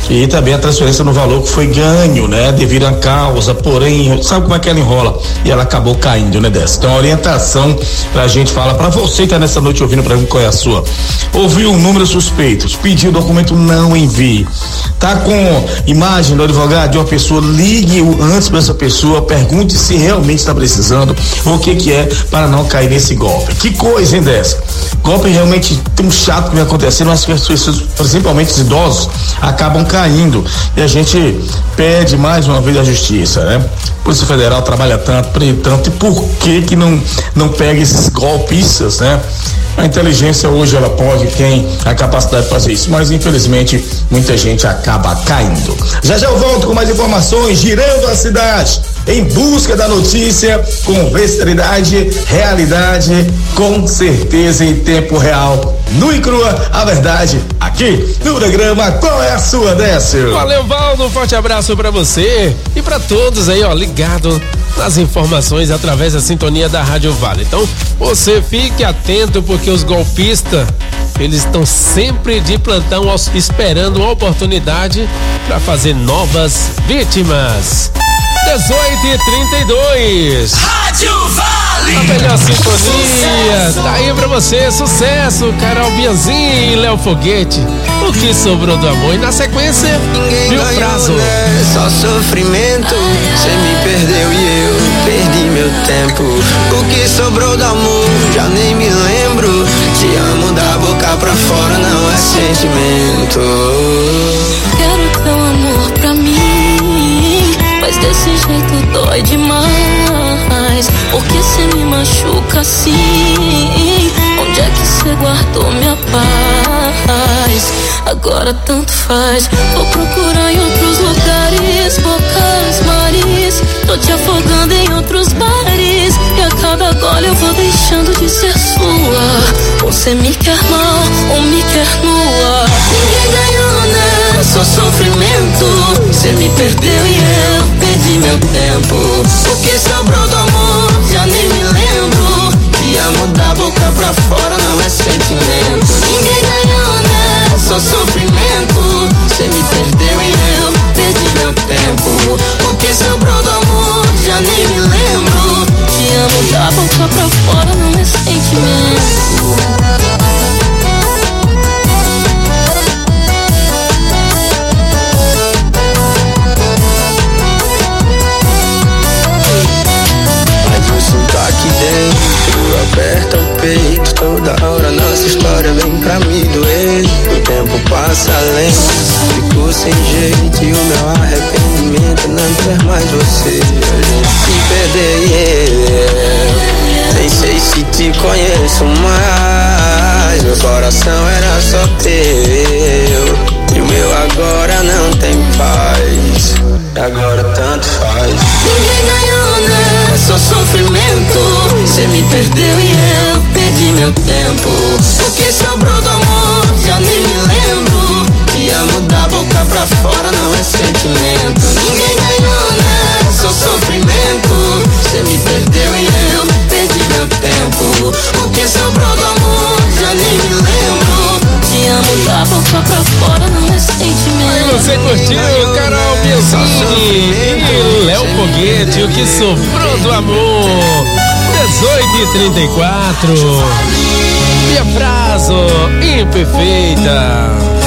E também a transferência no valor que foi ganho, né? Devido à causa, porém, sabe como é que ela enrola? E ela acabou caindo, né, dessa? Então, a orientação pra gente fala, pra você que tá nessa noite ouvindo pra mim qual é a sua. Ouviu um número suspeito, pediu o documento, não envie. Tá com imagem do advogado de uma pessoa, ligue antes pra essa pessoa, pergunte se realmente está precisando, ou o que que é, para não cair nesse golpe. Que coisa, hein, dessa? Golpe realmente tão chato que vem acontecendo, mas as pessoas, principalmente os idosos, acabam caindo. E a gente pede mais uma vez a justiça, né? A Polícia Federal trabalha tanto, prende tanto, e por que que não, não pega esses golpistas, né? A inteligência hoje ela pode, tem a capacidade de fazer isso, mas infelizmente muita gente acaba caindo. Já já eu volto com mais informações, girando a cidade, em busca da notícia, com veracidade, realidade, com certeza em tempo real, nua e crua, a verdade, aqui no programa Qual é a Sua, Décio? Valeu, Valdo, um forte abraço pra você e pra todos aí, ó, ligado nas informações através da sintonia da Rádio Vale. Então, você fique atento, porque os golpistas, eles estão sempre de plantão esperando uma oportunidade para fazer novas vítimas. dezoito e trinta e dois. Rádio Vale. A melhor sintonia. Tá aí pra você, sucesso, Carol Bianzin e Léo Foguete. O que sobrou do amor? E na sequência, Viu Prazo. Né? Só sofrimento. Cê me perdeu e eu perdi meu tempo. O que sobrou do amor? Já nem me lembro. Te amo da boca pra fora, não é sentimento. Quero teu amor pra mim, mas desse jeito dói demais. Porque cê me machuca assim. Onde é que cê guardou minha paz? Agora tanto faz. Vou procurar em outros lugares, bocas, mares. Tô te afogando em outros bares. E a cada gole eu vou deixando de ser sua. Você me quer mal ou me quer nua. Ninguém ganhou, né? Só sofrimento. Cê me perdeu e eu perdi meu tempo. O que sobrou do amor? Já nem me lembro. Te amo da boca pra fora, não é sentimento. Ninguém ganhou, né? Só sofrimento. Cê me perdeu e eu perdi meu tempo. O que sobrou do amor? Já nem me lembro. Te amo da boca pra fora, não é sentimento. Aqui dentro, aperta o peito. Toda hora nossa história vem pra me doer. O tempo passa lento, ficou sem jeito. E o meu arrependimento é não ter mais você. A gente se perder, yeah. Nem sei se te conheço mais. Meu coração era só teu. E o meu agora não tem paz. Agora tanto faz. Ninguém ganhou, né? Só sofrimento. Cê me perdeu e eu perdi meu tempo. O que sobrou do amor? Já nem me lembro. Te amo da boca pra fora, não é sentimento. Ninguém ganhou, né? Só sofrimento. Cê me perdeu e eu perdi meu tempo. O que sobrou do amor? Já nem me lembro. Te amo da boca pra fora, não é sentimento. Aí você curtiu Carol Bianzini e Léo Foguete, o que sobrou do amor. dezoito e trinta e quatro. Via Prazo, imperfeita.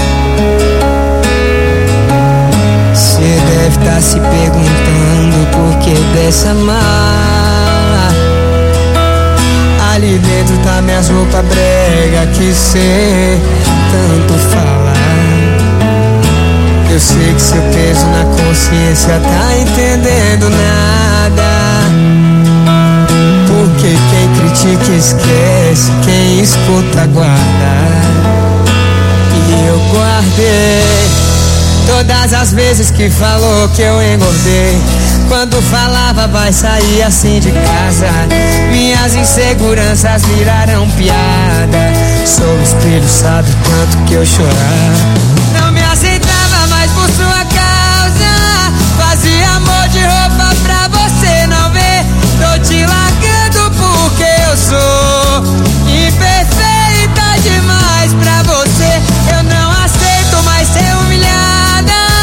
Cê deve tá se perguntando por que dessa mala. Ali dentro tá minhas roupas brega que cê tanto fala. Eu sei que seu peso na consciência tá entendendo nada. Porque quem critica esquece, quem escuta guarda. E eu guardei todas as vezes que falou que eu engordei. Quando falava vai sair assim de casa. Minhas inseguranças viraram piada. Sou o espelho, sabe quanto que eu chorava. Não me aceitava mais por sua causa. Fazia amor de roupa pra você não ver. Tô te largando porque eu sou imperfeita demais pra você. Eu não aceito mais ser humilhada.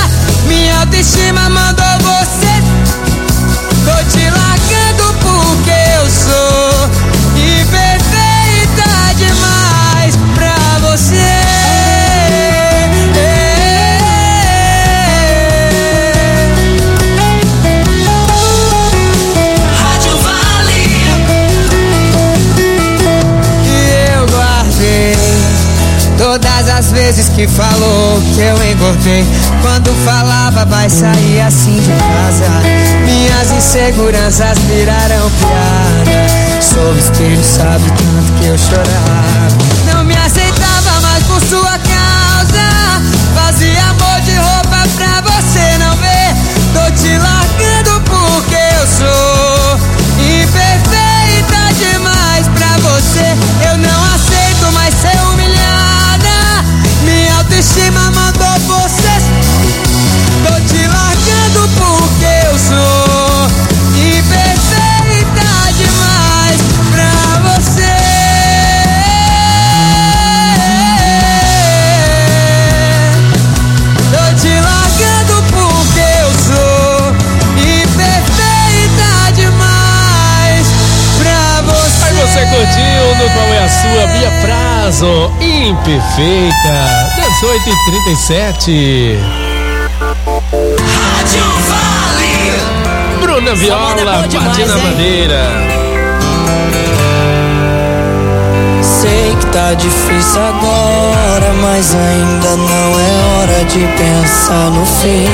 vezes que falou que eu engordei. Quando falava vai sair assim de casa. Minhas inseguranças viraram piada. Sob o espelho sabe tanto que eu chorava. Não me aceitava mais por sua causa. Fazia amor de roupa pra você não ver. Tô te largando porque eu sou imperfeita demais pra você. Eu não aceito mais ser humilhada. Minha autoestima mandou você. Tô te largando porque eu sou imperfeita demais pra você. Tô te largando porque eu sou imperfeita demais pra você. Aí você curtiu no Qual é a Sua, Bia Prazo, Imperfeita, dezoito e trinta e sete. Rádio Vale. Bruna Viola, Bate na Madeira. Sei que tá difícil agora, mas ainda não é hora de pensar no fim.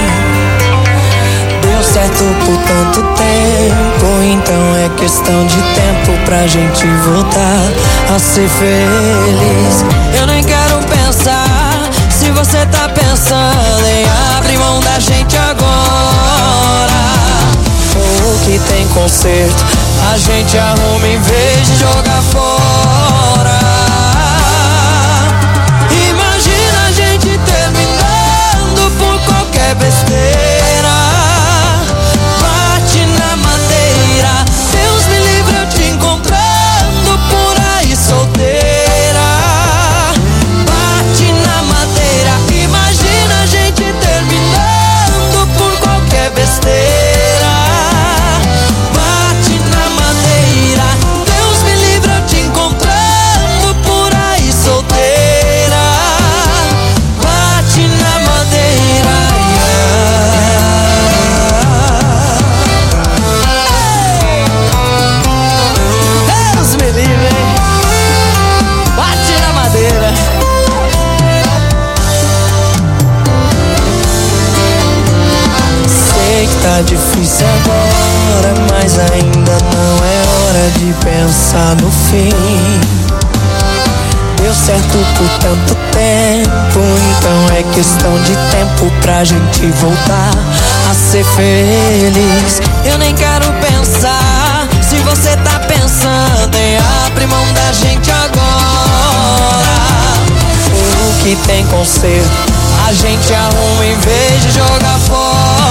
Deu certo por tanto tempo, então é questão de tempo pra gente voltar a ser feliz. Eu nem quero pensar se você tá pensando em abrir mão da gente agora. O que tem conserto a gente arruma em vez de jogar fora. Imagina a gente terminando por qualquer besteira. Bate na madeira, Deus me livre eu te encontrando por aí solteira. Bate na madeira, imagina a gente terminando por qualquer besteira. Bate na madeira, Deus me livre eu te encontrando por aí solteira. Bate na madeira, Deus me livre, bate na madeira. Sei que tá difícil agora, mas ainda não é hora de pensar no fim. Deu certo por tanto tempo, então é questão de tempo pra gente voltar a ser feliz. Eu nem quero pensar se você tá pensando em abrir mão da gente agora. O que tem conserto a gente arruma em vez de jogar fora.